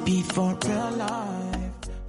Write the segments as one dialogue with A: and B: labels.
A: be for real life.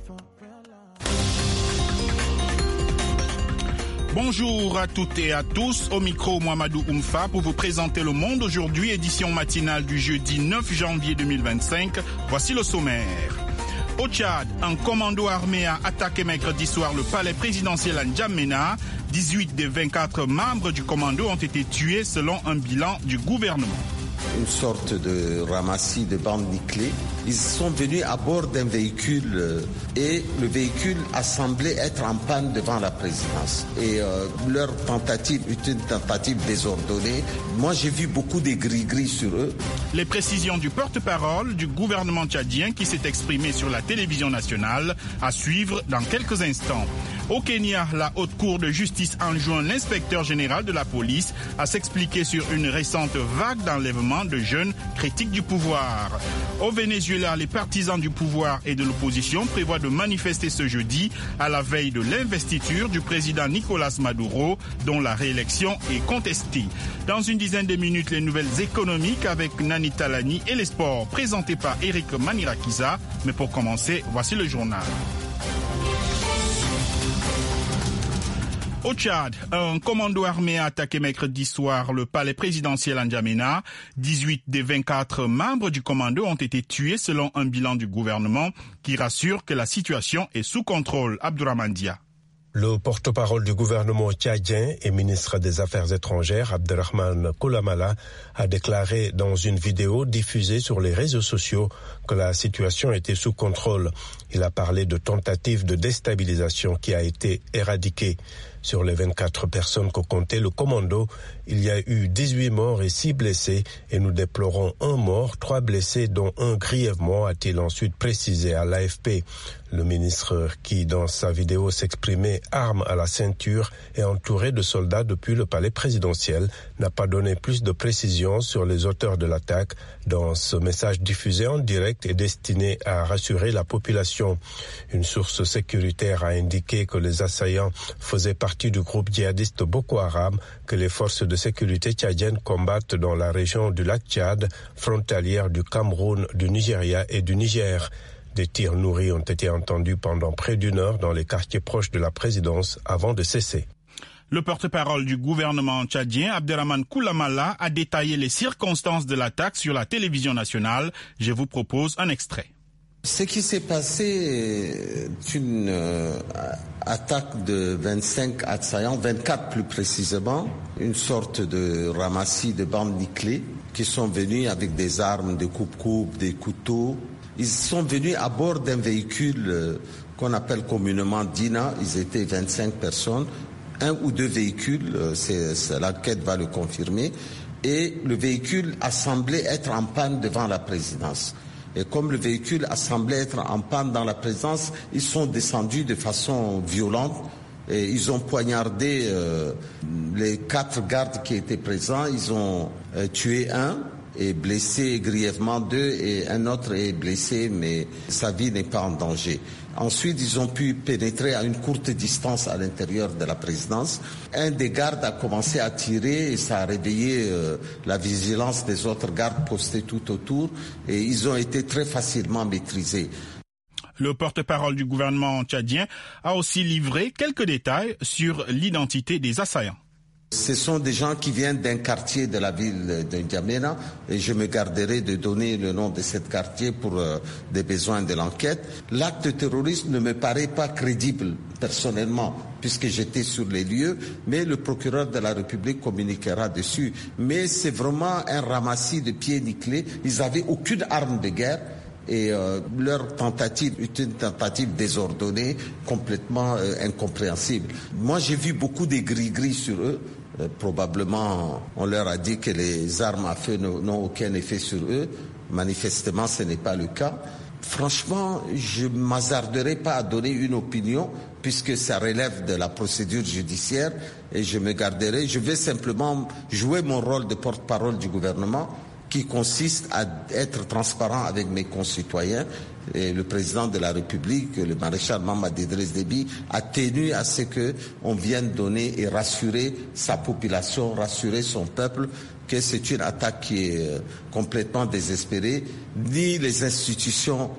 B: Bonjour à toutes et à tous, au micro Mohamedou Oumfa pour vous présenter Le Monde aujourd'hui, édition matinale du jeudi 9 janvier 2025. Voici le sommaire. Au Tchad, un commando armé a attaqué mercredi soir le palais présidentiel à N'Djamena. 18 des 24 membres du commando ont été tués selon un bilan du gouvernement.
C: Une sorte de ramassis de bandes nickelées. Ils sont venus à bord d'un véhicule et le véhicule a semblé être en panne devant la présidence. Et leur tentative est une tentative désordonnée. Moi, j'ai vu beaucoup de gris-gris sur eux.
B: Les précisions du porte-parole du gouvernement tchadien qui s'est exprimé sur la télévision nationale à suivre dans quelques instants. Au Kenya, la haute cour de justice enjoint l'inspecteur général de la police à s'expliquer sur une récente vague d'enlèvement de jeunes critiques du pouvoir. Au Venezuela, les partisans du pouvoir et de l'opposition prévoient de manifester ce jeudi à la veille de l'investiture du président Nicolas Maduro, dont la réélection est contestée. Dans une dizaine de minutes, les nouvelles économiques avec Nani Talani et les sports présentés par Eric Manirakiza. Mais pour commencer, voici le journal. Au Tchad, un commando armé a attaqué mercredi soir le palais présidentiel à N'Djamena. 18 des 24 membres du commando ont été tués selon un bilan du gouvernement qui rassure que la situation est sous contrôle. Abdourahmane Dia.
D: Le porte-parole du gouvernement tchadien et ministre des Affaires étrangères, Abderrahmane Koulamala, a déclaré dans une vidéo diffusée sur les réseaux sociaux que la situation était sous contrôle. Il a parlé de tentative de déstabilisation qui a été éradiquée. Sur les 24 personnes que comptait le commando, il y a eu 18 morts et 6 blessés et nous déplorons 1 mort, 3 blessés dont 1 grièvement, a-t-il ensuite précisé à l'AFP. Le ministre qui, dans sa vidéo, s'exprimait arme à la ceinture et entouré de soldats depuis le palais présidentiel, n'a pas donné plus de précisions sur les auteurs de l'attaque dans ce message diffusé en direct et destiné à rassurer la population. Une source sécuritaire a indiqué que les assaillants faisaient partie du groupe djihadiste Boko Haram que les forces de sécurité tchadiennes combattent dans la région du lac Tchad, frontalière du Cameroun, du Nigeria et du Niger. Des tirs nourris ont été entendus pendant près d'1 heure dans les quartiers proches de la présidence avant de cesser.
B: Le porte-parole du gouvernement tchadien, Abderrahmane Koulamala, a détaillé les circonstances de l'attaque sur la télévision nationale. Je vous propose un extrait.
C: Ce qui s'est passé est une attaque de 25 assaillants, 24 plus précisément, une sorte de ramassis de bandes nickelées qui sont venus avec des armes, des coupe-coupes, des couteaux. Ils sont venus à bord d'un véhicule qu'on appelle communément Dina. Ils étaient 25 personnes, 1 ou 2 véhicules, l'enquête va le confirmer. Et le véhicule a semblé être en panne devant la présidence. Et comme le véhicule a semblé être en panne dans la présidence, ils sont descendus de façon violente et ils ont poignardé les 4 gardes qui étaient présents. Ils ont tué 1 et blessé grièvement 2 et un autre est blessé mais sa vie n'est pas en danger. Ensuite, ils ont pu pénétrer à une courte distance à l'intérieur de la présidence. Un des gardes a commencé à tirer et ça a réveillé la vigilance des autres gardes postés tout autour et ils ont été très facilement maîtrisés.
B: Le porte-parole du gouvernement tchadien a aussi livré quelques détails sur l'identité des assaillants.
C: Ce sont des gens qui viennent d'un quartier de la ville de N'Djamena et je me garderai de donner le nom de ce quartier pour des besoins de l'enquête. L'acte terroriste ne me paraît pas crédible personnellement puisque j'étais sur les lieux, mais le procureur de la République communiquera dessus. Mais c'est vraiment un ramassis de pieds nickelés. Ils n'avaient aucune arme de guerre. Et leur tentative est une tentative désordonnée, complètement incompréhensible. Moi, j'ai vu beaucoup de gris-gris sur eux. Probablement, on leur a dit que les armes à feu n'ont aucun effet sur eux. Manifestement, ce n'est pas le cas. Franchement, je ne m'hasarderai pas à donner une opinion puisque ça relève de la procédure judiciaire et je me garderai. Je vais simplement jouer mon rôle de porte-parole du gouvernement qui consiste à être transparent avec mes concitoyens. Et le président de la République, le maréchal Mamadi Idriss Déby, a tenu à ce qu'on vienne donner et rassurer sa population, rassurer son peuple que c'est une attaque qui est complètement désespérée. Ni les institutions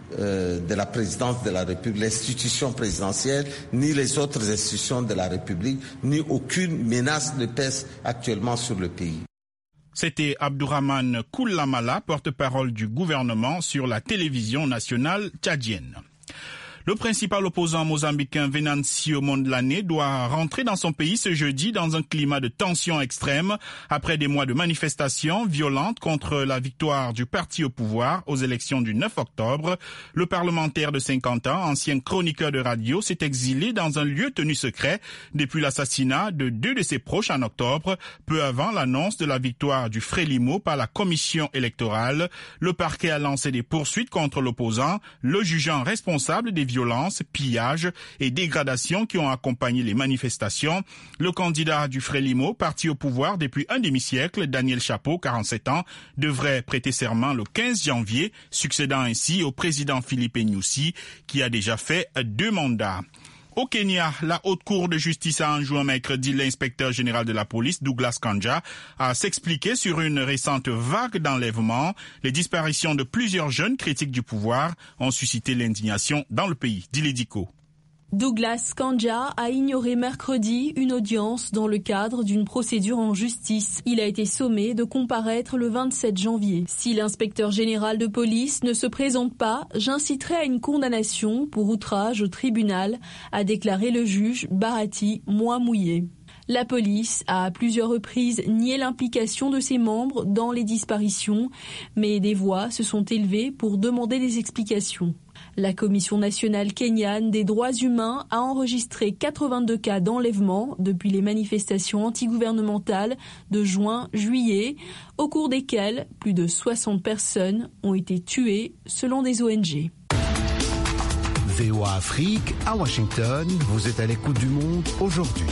C: de la présidence de la République, l'institution présidentielle, ni les autres institutions de la République, ni aucune menace ne pèse actuellement sur le pays.
B: C'était Abdourahmane Koulamala, porte-parole du gouvernement sur la télévision nationale tchadienne. Le principal opposant mozambicain Venancio Mondlane doit rentrer dans son pays ce jeudi dans un climat de tension extrême après des mois de manifestations violentes contre la victoire du parti au pouvoir aux élections du 9 octobre. Le parlementaire de 50 ans, ancien chroniqueur de radio, s'est exilé dans un lieu tenu secret depuis l'assassinat de 2 de ses proches en octobre, peu avant l'annonce de la victoire du Frélimo par la commission électorale. Le parquet a lancé des poursuites contre l'opposant, le jugeant responsable des violences, pillages et dégradations qui ont accompagné les manifestations. Le candidat du Frélimo, parti au pouvoir depuis un demi-siècle, Daniel Chapo, 47 ans, devrait prêter serment le 15 janvier, succédant ainsi au président Philippe Nyusi, qui a déjà fait 2 mandats. Au Kenya, la Haute Cour de justice a enjoint mercredi l'inspecteur général de la police, Douglas Kanja, à s'expliquer sur une récente vague d'enlèvements. Les disparitions de plusieurs jeunes critiques du pouvoir ont suscité l'indignation dans le pays. Dilédico.
E: Douglas Kanja a ignoré mercredi une audience dans le cadre d'une procédure en justice. Il a été sommé de comparaître le 27 janvier. Si l'inspecteur général de police ne se présente pas, j'inciterai à une condamnation pour outrage au tribunal, a déclaré le juge Bahati Mwamouye. La police a à plusieurs reprises nié l'implication de ses membres dans les disparitions, mais des voix se sont élevées pour demander des explications. La Commission nationale kenyane des droits humains a enregistré 82 cas d'enlèvement depuis les manifestations antigouvernementales de juin-juillet, au cours desquelles plus de 60 personnes ont été tuées selon des ONG.
F: VOA Afrique, à Washington, vous êtes à l'écoute du monde aujourd'hui.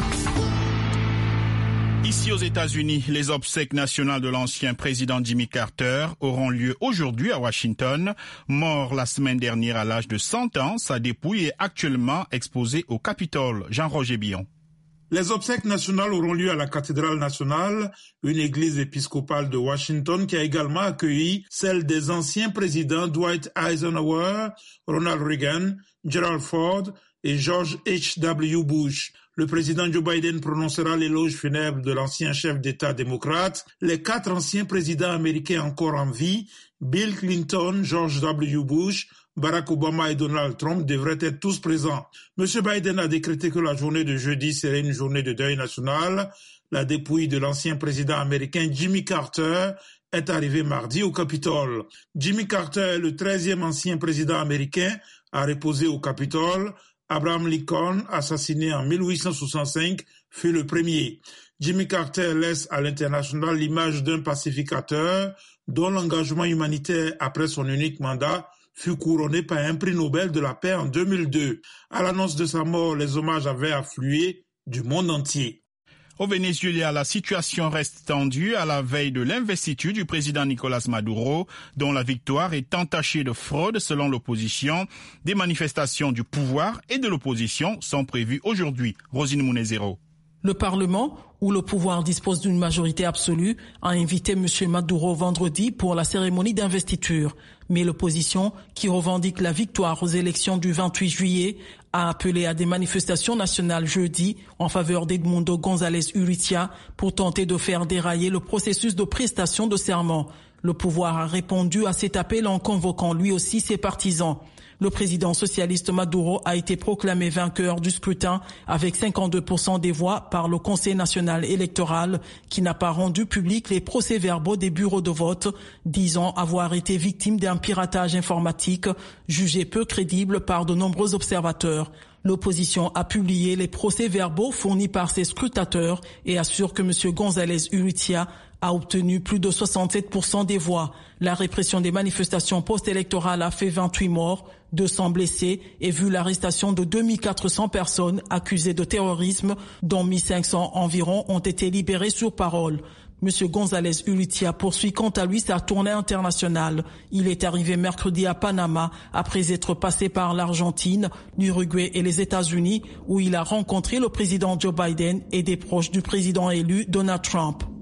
B: Ici aux États-Unis, les obsèques nationales de l'ancien président Jimmy Carter auront lieu aujourd'hui à Washington. Mort la semaine dernière à l'âge de 100 ans, sa dépouille est actuellement exposée au Capitole. Jean-Roger Billon.
G: Les obsèques nationales auront lieu à la cathédrale nationale, une église épiscopale de Washington qui a également accueilli celles des anciens présidents Dwight Eisenhower, Ronald Reagan, Gerald Ford et George H.W. Bush. Le président Joe Biden prononcera l'éloge funèbre de l'ancien chef d'État démocrate. Les 4 anciens présidents américains encore en vie, Bill Clinton, George W. Bush, Barack Obama et Donald Trump devraient être tous présents. M. Biden a décrété que la journée de jeudi serait une journée de deuil national. La dépouille de l'ancien président américain Jimmy Carter est arrivée mardi au Capitole. Jimmy Carter est le 13e ancien président américain à reposer au Capitole. Abraham Lincoln, assassiné en 1865, fut le premier. Jimmy Carter laisse à l'international l'image d'un pacificateur dont l'engagement humanitaire après son unique mandat fut couronné par un prix Nobel de la paix en 2002. À l'annonce de sa mort, les hommages avaient afflué du monde entier.
B: Au Venezuela, la situation reste tendue à la veille de l'investiture du président Nicolás Maduro, dont la victoire est entachée de fraude selon l'opposition. Des manifestations du pouvoir et de l'opposition sont prévues aujourd'hui. Rosine Munezero.
H: Le Parlement, où le pouvoir dispose d'une majorité absolue, a invité M. Maduro vendredi pour la cérémonie d'investiture. Mais l'opposition, qui revendique la victoire aux élections du 28 juillet, a appelé à des manifestations nationales jeudi en faveur d'Edmundo González Urrutia pour tenter de faire dérailler le processus de prestation de serment. Le pouvoir a répondu à cet appel en convoquant lui aussi ses partisans. Le président socialiste Maduro a été proclamé vainqueur du scrutin avec 52% des voix par le Conseil national électoral qui n'a pas rendu public les procès-verbaux des bureaux de vote, disant avoir été victime d'un piratage informatique jugé peu crédible par de nombreux observateurs. L'opposition a publié les procès-verbaux fournis par ses scrutateurs et assure que M. González Urrutia a obtenu plus de 67% des voix. La répression des manifestations post-électorales a fait 28 morts, 200 blessés et vu l'arrestation de 2400 personnes accusées de terrorisme, dont 1500 environ ont été libérées sur parole. M. González Urrutia poursuit quant à lui sa tournée internationale. Il est arrivé mercredi à Panama après être passé par l'Argentine, l'Uruguay et les États-Unis où il a rencontré le président Joe Biden et des proches du président élu Donald Trump.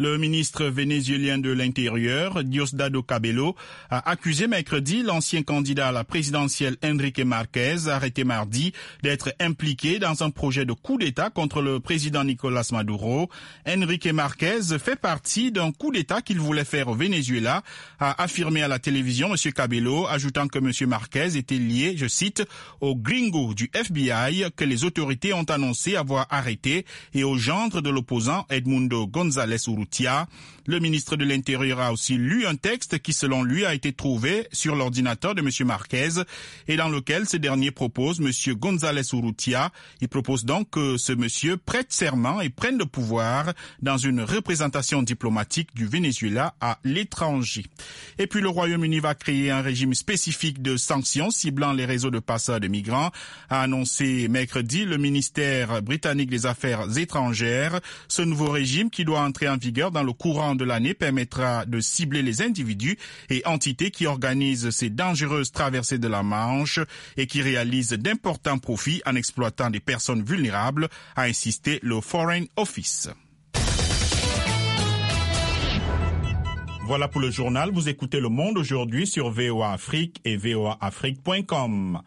B: Le ministre vénézuélien de l'Intérieur, Diosdado Cabello, a accusé mercredi l'ancien candidat à la présidentielle Enrique Marquez, arrêté mardi, d'être impliqué dans un projet de coup d'État contre le président Nicolás Maduro. Enrique Marquez fait partie d'un coup d'État qu'il voulait faire au Venezuela, a affirmé à la télévision M. Cabello, ajoutant que M. Marquez était lié, je cite, au gringo du FBI que les autorités ont annoncé avoir arrêté et au gendre de l'opposant Edmundo González Urrutia. Le ministre de l'Intérieur a aussi lu un texte qui, selon lui, a été trouvé sur l'ordinateur de M. Marquez et dans lequel ce dernier propose M. González Urrutia. Il propose donc que ce monsieur prête serment et prenne le pouvoir dans une représentation diplomatique du Venezuela à l'étranger. Et puis le Royaume-Uni va créer un régime spécifique de sanctions ciblant les réseaux de passeurs de migrants, a annoncé mercredi le ministère britannique des Affaires étrangères. Ce nouveau régime qui doit entrer en vigueur dans le courant de l'année permettra de cibler les individus et entités qui organisent ces dangereuses traversées de la Manche et qui réalisent d'importants profits en exploitant des personnes vulnérables, a insisté le Foreign Office. Voilà pour le journal. Vous écoutez Le Monde aujourd'hui sur VOA Afrique et voaafrique.com.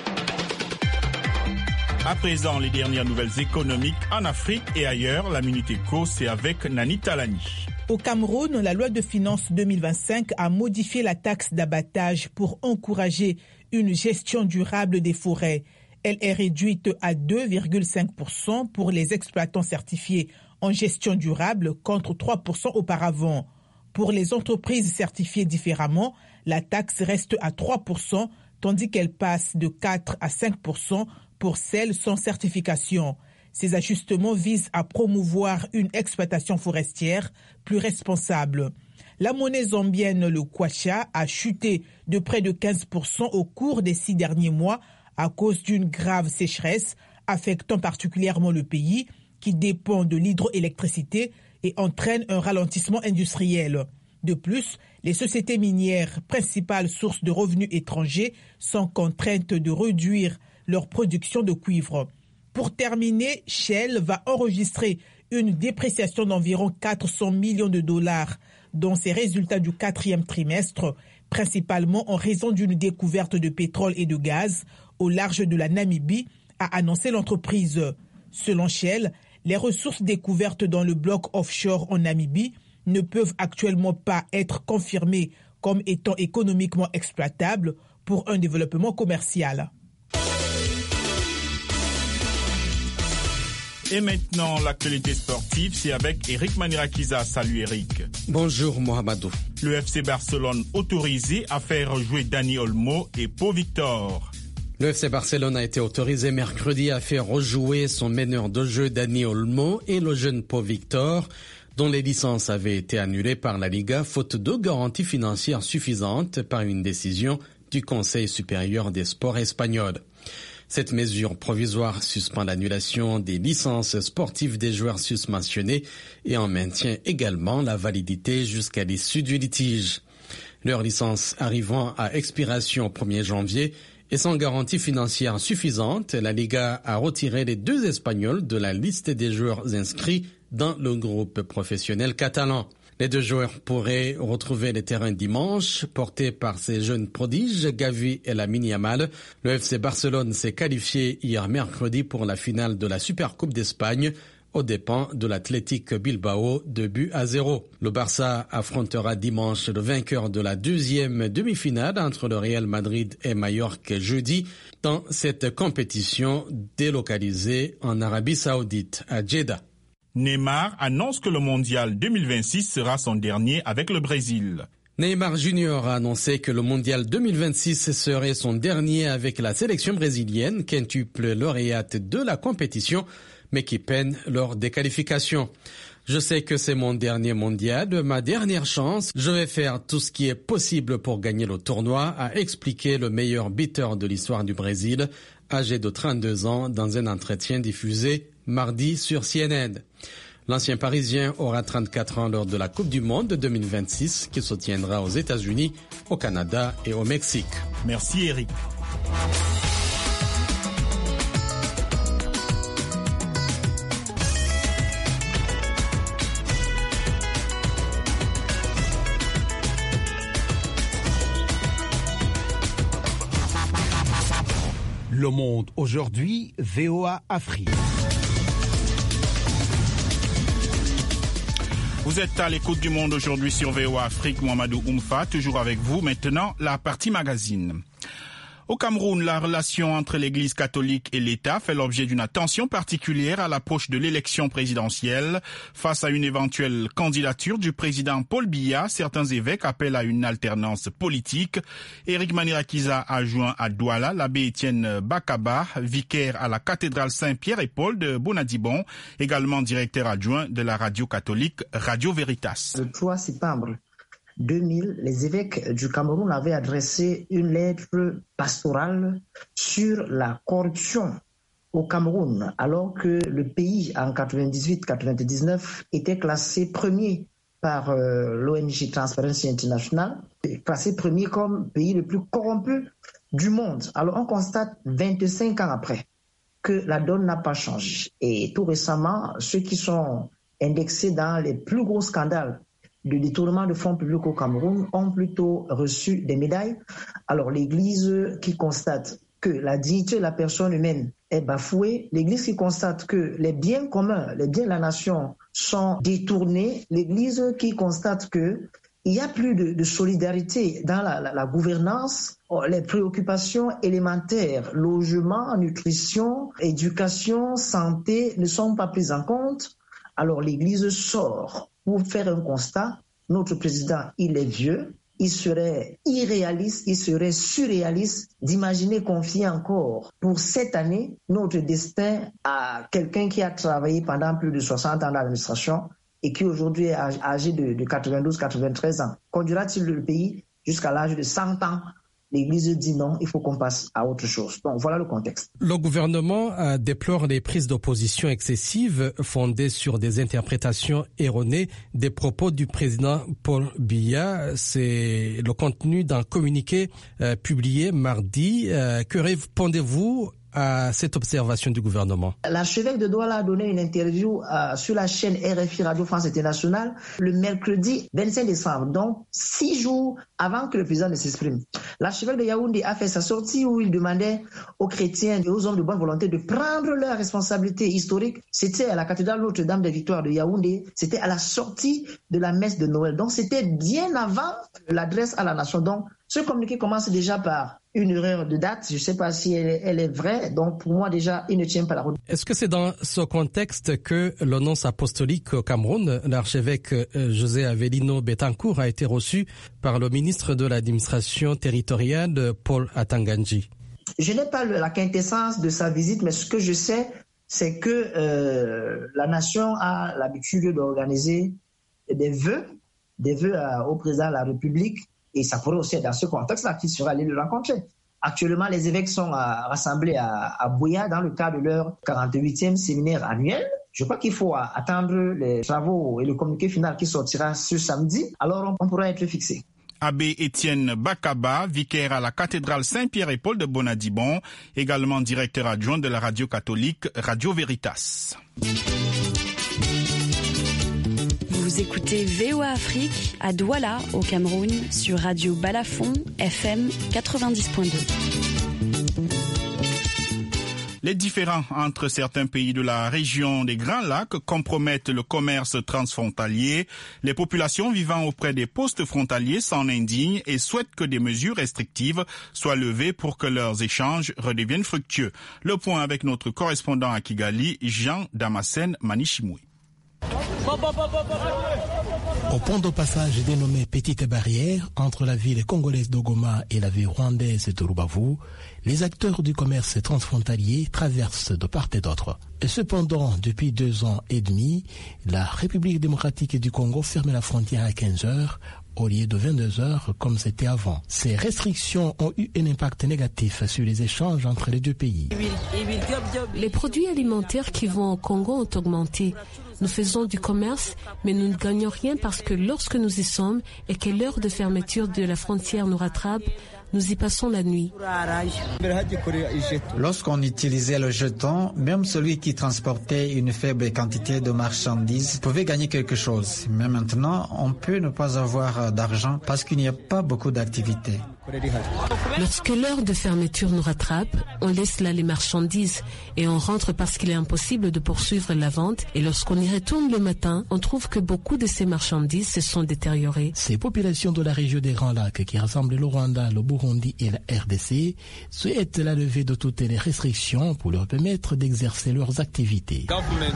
B: À présent, les dernières nouvelles économiques en Afrique et ailleurs. La Minute Éco, c'est avec Nani Talani.
I: Au Cameroun, la loi de finances 2025 a modifié la taxe d'abattage pour encourager une gestion durable des forêts. Elle est réduite à 2,5% pour les exploitants certifiés en gestion durable contre 3% auparavant. Pour les entreprises certifiées différemment, la taxe reste à 3%, tandis qu'elle passe de 4 à 5% pour celles sans certification. Ces ajustements visent à promouvoir une exploitation forestière plus responsable. La monnaie zambienne, le kwacha, a chuté de près de 15% au cours des 6 derniers mois à cause d'une grave sécheresse affectant particulièrement le pays qui dépend de l'hydroélectricité et entraîne un ralentissement industriel. De plus, les sociétés minières, principales sources de revenus étrangers, sont contraintes de réduire leur production de cuivre. Pour terminer, Shell va enregistrer une dépréciation d'environ 400 millions de dollars dans ses résultats du 4e trimestre, principalement en raison d'une découverte de pétrole et de gaz au large de la Namibie, a annoncé l'entreprise. Selon Shell, les ressources découvertes dans le bloc offshore en Namibie ne peuvent actuellement pas être confirmées comme étant économiquement exploitables pour un développement commercial.
B: Et maintenant, l'actualité sportive, c'est avec Eric Manirakiza. Salut Eric.
J: Bonjour Mohamedou.
B: Le FC Barcelone autorisé à faire jouer Dani Olmo et Pau Victor.
J: Le FC Barcelone a été autorisé mercredi à faire rejouer son meneur de jeu Dani Olmo et le jeune Pau Victor, dont les licences avaient été annulées par la Liga faute de garanties financières suffisantes par une décision du Conseil supérieur des sports espagnols. Cette mesure provisoire suspend l'annulation des licences sportives des joueurs susmentionnés et en maintient également la validité jusqu'à l'issue du litige. Leurs licences arrivant à expiration au 1er janvier et sans garantie financière suffisante, la Liga a retiré les 2 Espagnols de la liste des joueurs inscrits dans le groupe professionnel catalan. Les 2 joueurs pourraient retrouver les terrains dimanche, portés par ces jeunes prodiges, Gavi et Lamine Yamal. Le FC Barcelone s'est qualifié hier mercredi pour la finale de la Supercoupe d'Espagne, aux dépens de l'Athletic Bilbao 2-0. Le Barça affrontera dimanche le vainqueur de la 2e demi-finale entre le Real Madrid et Mallorca jeudi dans cette compétition délocalisée en Arabie Saoudite, à Jeddah.
B: Neymar annonce que le mondial 2026 sera son dernier avec le Brésil.
J: Neymar Junior a annoncé que le mondial 2026 serait son dernier avec la sélection brésilienne, quintuple lauréate de la compétition, mais qui peine lors des qualifications. Je sais que c'est mon dernier mondial, ma dernière chance. Je vais faire tout ce qui est possible pour gagner le tournoi, a expliqué le meilleur buteur de l'histoire du Brésil, âgé de 32 ans, dans un entretien diffusé mardi sur CNN. L'ancien Parisien aura 34 ans lors de la Coupe du Monde 2026 qui se tiendra aux États-Unis, au Canada et au Mexique.
B: Merci Eric.
F: Le Monde aujourd'hui, VOA Afrique.
B: Vous êtes à l'écoute du Monde aujourd'hui sur VOA Afrique. Mohamedou Oumfa, toujours avec vous. Maintenant, la partie magazine. Au Cameroun, la relation entre l'Église catholique et l'État fait l'objet d'une attention particulière à l'approche de l'élection présidentielle. Face à une éventuelle candidature du président Paul Biya, certains évêques appellent à une alternance politique. Éric Manirakiza a joint à Douala l'abbé Étienne Bakaba, vicaire à la cathédrale Saint-Pierre et Paul de Bonadibon, également directeur adjoint de la radio catholique Radio Veritas.
K: Le 3 septembre 2000, les évêques du Cameroun avaient adressé une lettre pastorale sur la corruption au Cameroun, alors que le pays, en 98-99, était classé premier par l'ONG Transparency International, classé premier comme pays le plus corrompu du monde. Alors on constate 25 ans après que la donne n'a pas changé. Et tout récemment, ceux qui sont indexés dans les plus gros scandales de détournement de fonds publics au Cameroun ont plutôt reçu des médailles. Alors l'Église qui constate que la dignité de la personne humaine est bafouée, l'Église qui constate que les biens communs, les biens de la nation sont détournés, l'Église qui constate que il n'y a plus de solidarité dans la gouvernance, les préoccupations élémentaires, logement, nutrition, éducation, santé ne sont pas prises en compte. Alors l'Église sort pour faire un constat. Notre président, il est vieux, il serait irréaliste, il serait surréaliste d'imaginer confier encore pour cette année notre destin à quelqu'un qui a travaillé pendant plus de 60 ans dans l'administration et qui aujourd'hui est âgé de 92-93 ans. Conduira-t-il le pays jusqu'à l'âge de 100 ans? L'Église dit non, il faut qu'on passe à autre chose. Donc voilà le contexte.
L: Le gouvernement déplore les prises d'opposition excessives fondées sur des interprétations erronées des propos du président Paul Biya. C'est le contenu d'un communiqué publié mardi. Que répondez-vous à cette observation du gouvernement?
K: L'archevêque de Douala a donné une interview sur la chaîne RFI Radio France Internationale le mercredi 25 décembre, donc 6 jours avant que le président ne s'exprime. L'archevêque de Yaoundé a fait sa sortie où il demandait aux chrétiens et aux hommes de bonne volonté de prendre leurs responsabilités historiques. C'était à la cathédrale Notre-Dame des Victoires de Yaoundé, c'était à la sortie de la messe de Noël. Donc c'était bien avant l'adresse à la nation. Donc ce communiqué commence déjà par une erreur de date. Je ne sais pas si elle est vraie. Donc, pour moi, déjà, il ne tient pas la route.
L: Est-ce que c'est dans ce contexte que le nonce apostolique au Cameroun, l'archevêque José Avelino Betancourt, a été reçu par le ministre de l'administration territoriale, Paul Atanganji?
K: Je n'ai pas la quintessence de sa visite, mais ce que je sais, c'est que la nation a l'habitude d'organiser des vœux au président de la République. Et ça pourrait aussi être dans ce contexte-là qu'il sera allé le rencontrer. Actuellement, les évêques sont rassemblés à Bouya dans le cadre de leur 48e séminaire annuel. Je crois qu'il faut attendre les travaux et le communiqué final qui sortira ce samedi. Alors, on pourra être fixé.
B: Abbé Étienne Bakaba, vicaire à la cathédrale Saint-Pierre et Paul de Bonadibon, également directeur adjoint de la radio catholique Radio Veritas.
M: Vous écoutez VOA Afrique à Douala, au Cameroun, sur Radio Balafon, FM 90.2.
B: Les différends entre certains pays de la région des Grands Lacs compromettent le commerce transfrontalier. Les populations vivant auprès des postes frontaliers s'en indignent et souhaitent que des mesures restrictives soient levées pour que leurs échanges redeviennent fructueux. Le point avec notre correspondant à Kigali, Jean Damascène Manichimoui.
N: Au pont de passage dénommé Petite Barrière, entre la ville congolaise d'Ogoma et la ville rwandaise de Rubavu, les acteurs du commerce transfrontalier traversent de part et d'autre. Et cependant, depuis 2 ans et demi, la République démocratique du Congo ferme la frontière à 15 heures au lieu de 22 heures comme c'était avant. Ces restrictions ont eu un impact négatif sur les échanges entre les deux pays.
O: Les produits alimentaires qui vont au Congo ont augmenté. Nous faisons du commerce, mais nous ne gagnons rien parce que lorsque nous y sommes et que l'heure de fermeture de la frontière nous rattrape, nous y passons la nuit.
P: Lorsqu'on utilisait le jeton, même celui qui transportait une faible quantité de marchandises pouvait gagner quelque chose. Mais maintenant, on peut ne pas avoir d'argent parce qu'il n'y a pas beaucoup d'activités.
O: Lorsque l'heure de fermeture nous rattrape, on laisse là les marchandises et on rentre parce qu'il est impossible de poursuivre la vente. Et lorsqu'on y retourne le matin, on trouve que beaucoup de ces marchandises se sont détériorées.
N: Ces populations de la région des Grands Lacs qui rassemblent le Rwanda, le Burundi et la RDC souhaitent la levée de toutes les restrictions pour leur permettre d'exercer leurs activités.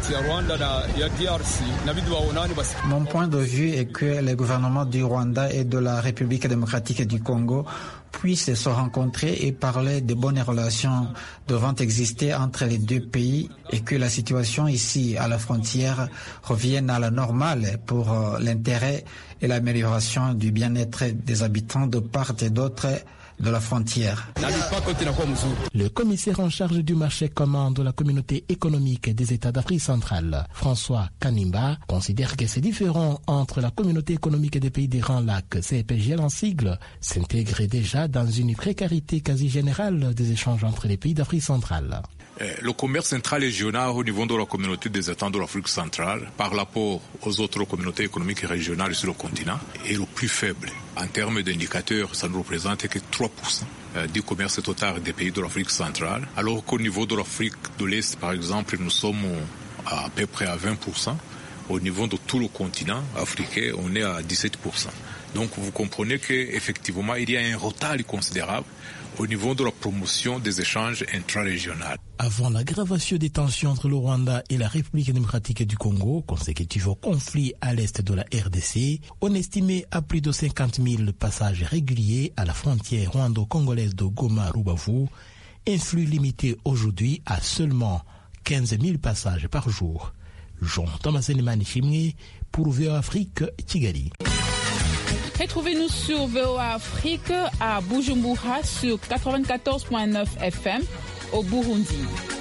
P: Mon point de vue est que les gouvernements du Rwanda et de la République démocratique du Congo puissent se rencontrer et parler de bonnes relations devant exister entre les deux pays et que la situation ici à la frontière revienne à la normale pour l'intérêt et l'amélioration du bien-être des habitants de part et d'autre de la frontière.
N: Le commissaire en charge du marché commun de la communauté économique des États d'Afrique centrale, François Kanimba, considère que ces différends entre la communauté économique des pays des Grands Lacs, CEPGL en sigle, s'intègrent déjà dans une précarité quasi générale des échanges entre les pays d'Afrique centrale.
Q: Le commerce intra-régional au niveau de la communauté des États de l'Afrique centrale, par rapport aux autres communautés économiques régionales sur le continent, est le plus faible. En termes d'indicateurs, ça ne représente que 3% du commerce total des pays de l'Afrique centrale, alors qu'au niveau de l'Afrique de l'Est, par exemple, nous sommes à peu près à 20%. Au niveau de tout le continent africain, on est à 17%. Donc vous comprenez qu'effectivement, il y a un retard considérable au niveau de la promotion des échanges intra-régionaux.
N: Avant l'aggravation des tensions entre le Rwanda et la République démocratique du Congo, consécutive au conflit à l'est de la RDC, on estimait à plus de 50 000 passages réguliers à la frontière rwando-congolaise de Goma-Rubavu, un flux limité aujourd'hui à seulement 15 000 passages par jour. Jean-Thomas Selimani Chimé pour VOA Afrique, Kigali.
R: Retrouvez-nous sur VOA Afrique à Bujumbura sur 94.9 FM au Burundi.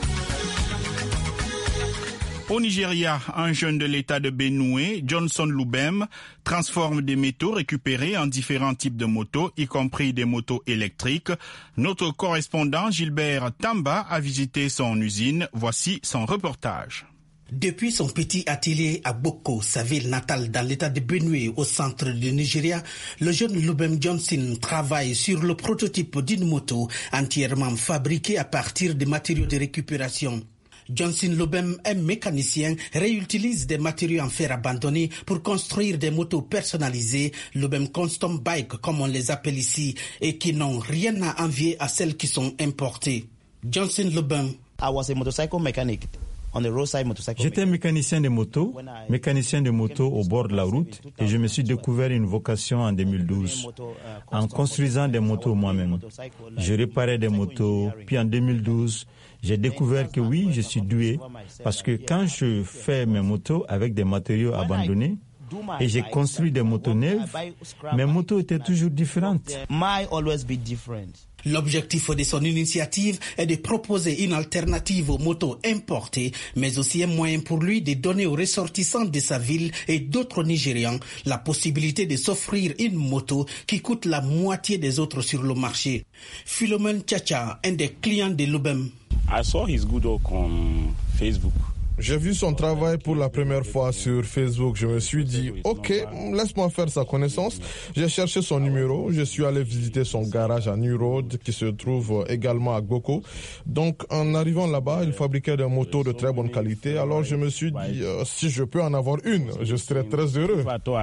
B: Au Nigeria, un jeune de l'État de Benue, Johnson Lubem, transforme des métaux récupérés en différents types de motos, y compris des motos électriques. Notre correspondant Gilbert Tamba a visité son usine. Voici son reportage.
S: Depuis son petit atelier à Boko, sa ville natale dans l'état de Benue au centre du Nigeria, le jeune Lubem Johnson travaille sur le prototype d'une moto entièrement fabriquée à partir de matériaux de récupération. Johnson Lubem, un mécanicien, réutilise des matériaux en fer abandonnés pour construire des motos personnalisées, Lubem Custom Bike comme on les appelle ici, et qui n'ont rien à envier à celles qui sont importées. Johnson Lubem.
T: I was a motorcycle mechanic.
U: J'étais mécanicien de moto au bord de la route et je me suis découvert une vocation en 2012 en construisant des motos moi-même. Je réparais des motos, puis en 2012, j'ai découvert que oui, je suis doué parce que quand je fais mes motos avec des matériaux abandonnés et j'ai construit des motos neuves, mes motos étaient toujours différentes.
S: L'objectif de son initiative est de proposer une alternative aux motos importées, mais aussi un moyen pour lui de donner aux ressortissants de sa ville et d'autres Nigérians la possibilité de s'offrir une moto qui coûte la moitié des autres sur le marché. Philomène Tchacha, un des clients de Lubem.
V: I saw his good work on Facebook.
W: J'ai vu son travail pour la première fois sur Facebook. Je me suis dit, ok, laisse-moi faire sa connaissance. J'ai cherché son numéro. Je suis allé visiter son garage à New Road qui se trouve également à Goko. Donc, en arrivant là-bas, il fabriquait des motos de très bonne qualité. Alors, je me suis dit, si je peux en avoir une, je serais très heureux.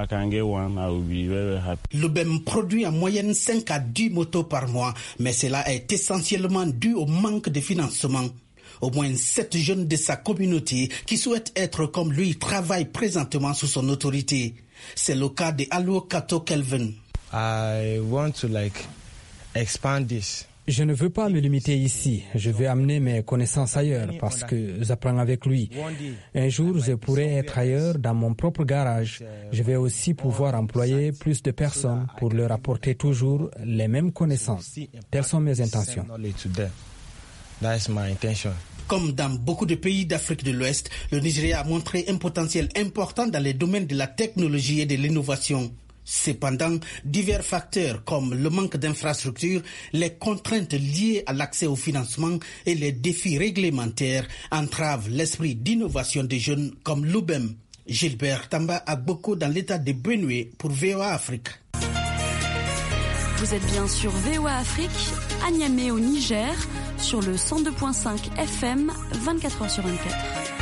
S: Lubem produit en moyenne 5 à 10 motos par mois, mais cela est essentiellement dû au manque de financement. Au moins 7 jeunes de sa communauté qui souhaitent être comme lui travaillent présentement sous son autorité. C'est le cas de Alou Kato Kelvin.
X: I want to expand this.
Y: Je ne veux pas me limiter ici. Je veux amener mes connaissances ailleurs parce que j'apprends avec lui. Un jour, je pourrai être ailleurs dans mon propre garage. Je vais aussi pouvoir employer plus de personnes pour leur apporter toujours les mêmes connaissances. Telles sont mes intentions.
X: That's my intention.
S: Comme dans beaucoup de pays d'Afrique de l'Ouest, le Nigeria a montré un potentiel important dans les domaines de la technologie et de l'innovation. Cependant, divers facteurs comme le manque d'infrastructures, les contraintes liées à l'accès au financement et les défis réglementaires entravent l'esprit d'innovation des jeunes comme Lubem. Gilbert Tamba a beaucoup dans l'état de Benue pour VOA Afrique.
M: Vous êtes bien sur VOA Afrique, à Niamey au Niger, sur le 102.5 FM, 24h sur 24.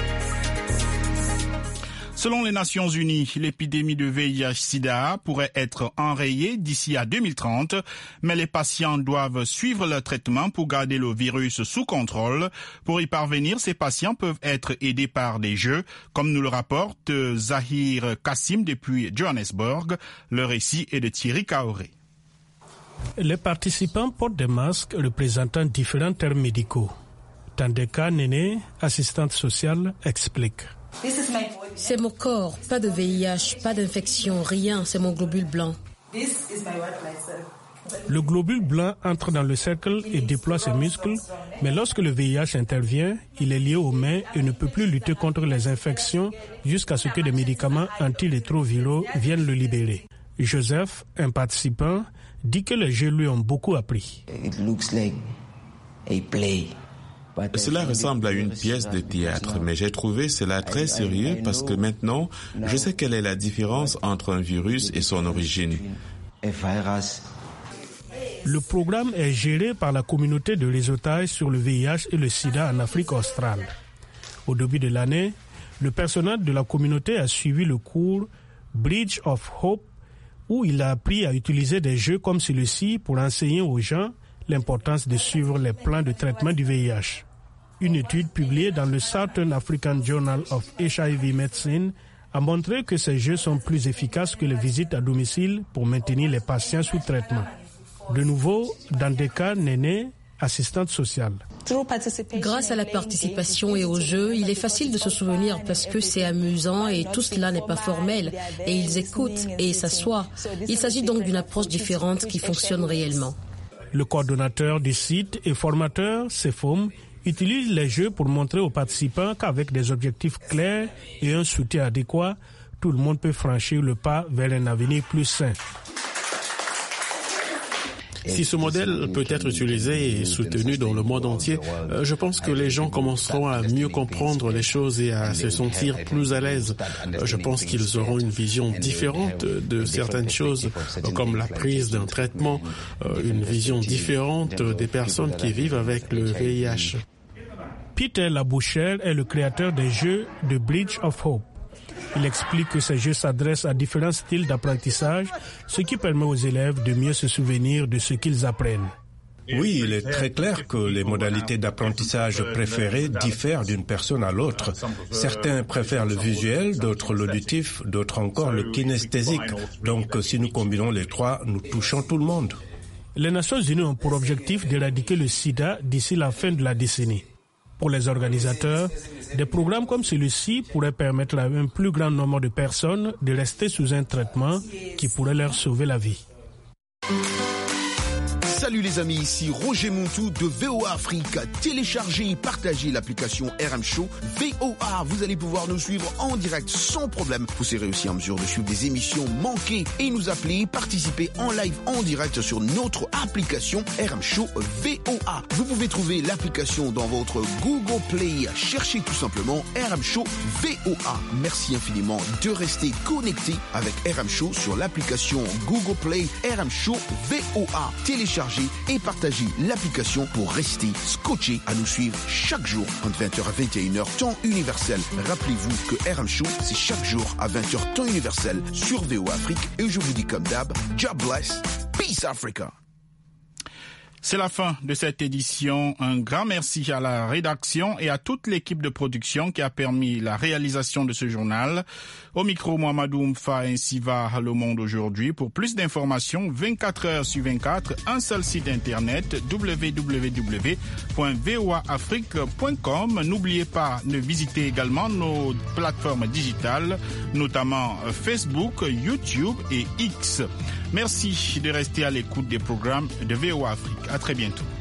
B: Selon les Nations Unies, l'épidémie de VIH-Sida pourrait être enrayée d'ici à 2030, mais les patients doivent suivre leur traitement pour garder le virus sous contrôle. Pour y parvenir, ces patients peuvent être aidés par des jeux, comme nous le rapporte Zahir Kassim depuis Johannesburg. Le récit est de Thierry Kaoré.
A: Les participants portent des masques représentant différents termes médicaux. Tandeka Nene, assistante sociale, explique.
C: C'est mon corps, pas de VIH, pas d'infection, rien, c'est mon globule blanc.
A: Le globule blanc entre dans le cercle et déploie ses muscles, mais lorsque le VIH intervient, il est lié aux mains et ne peut plus lutter contre les infections jusqu'à ce que des médicaments antirétroviraux viennent le libérer. Joseph, un participant, dit que les jeux lui ont beaucoup appris.
D: Cela ressemble à une pièce de théâtre, mais j'ai trouvé cela très sérieux parce que maintenant, je sais quelle est la différence entre un virus et son origine.
A: Le programme est géré par la communauté de réseautage sur le VIH et le sida en Afrique australe. Au début de l'année, le personnel de la communauté a suivi le cours Bridge of Hope, où il a appris à utiliser des jeux comme celui-ci pour enseigner aux gens l'importance de suivre les plans de traitement du VIH. Une étude publiée dans le Southern African Journal of HIV Medicine a montré que ces jeux sont plus efficaces que les visites à domicile pour maintenir les patients sous traitement. De nouveau, Dandeka Nene, assistante sociale.
C: Grâce à la participation et aux jeux, il est facile de se souvenir parce que c'est amusant et tout cela n'est pas formel. Et ils écoutent et s'assoient. Il s'agit donc d'une approche différente qui fonctionne réellement.
A: Le coordonnateur du site et formateur, CEFOM, utilise les jeux pour montrer aux participants qu'avec des objectifs clairs et un soutien adéquat, tout le monde peut franchir le pas vers un avenir plus sain.
E: Si ce modèle peut être utilisé et soutenu dans le monde entier, je pense que les gens commenceront à mieux comprendre les choses et à se sentir plus à l'aise. Je pense qu'ils auront une vision différente de certaines choses, comme la prise d'un traitement, une vision différente des personnes qui vivent avec le VIH.
A: Peter Labouchère est le créateur des jeux de Bridge of Hope. Il explique que ces jeux s'adressent à différents styles d'apprentissage, ce qui permet aux élèves de mieux se souvenir de ce qu'ils apprennent.
G: Oui, il est très clair que les modalités d'apprentissage préférées diffèrent d'une personne à l'autre. Certains préfèrent le visuel, d'autres l'auditif, d'autres encore le kinesthésique. Donc si nous combinons les trois, nous touchons tout le monde.
A: Les Nations Unies ont pour objectif d'éradiquer le sida d'ici la fin de la décennie. Pour les organisateurs, des programmes comme celui-ci pourraient permettre à un plus grand nombre de personnes de rester sous un traitement qui pourrait leur sauver la vie.
Z: Salut les amis, ici Roger Montou de VOA Afrique. Téléchargez et partagez l'application RM Show VOA. Vous allez pouvoir nous suivre en direct sans problème. Vous serez aussi en mesure de suivre des émissions manquées et nous appeler, participer en live en direct sur notre application RM Show VOA. Vous pouvez trouver l'application dans votre Google Play. Cherchez tout simplement RM Show VOA. Merci infiniment de rester connecté avec RM Show sur l'application Google Play RM Show VOA. Téléchargez et partagez l'application pour rester scotché à nous suivre chaque jour entre 20h à 21h temps universel. Rappelez-vous que RM Show, c'est chaque jour à 20h temps universel sur VOA Afrique et je vous dis comme d'hab, God bless, peace Africa.
B: C'est la fin de cette édition. Un grand merci à la rédaction et à toute l'équipe de production qui a permis la réalisation de ce journal. Au micro, Mohamedou Mfa, ainsi va Le Monde aujourd'hui. Pour plus d'informations, 24 heures sur 24, un seul site internet, www.voaafrique.com. N'oubliez pas de visiter également nos plateformes digitales, notamment Facebook, YouTube et X. Merci de rester à l'écoute des programmes de VOA Afrique. À très bientôt.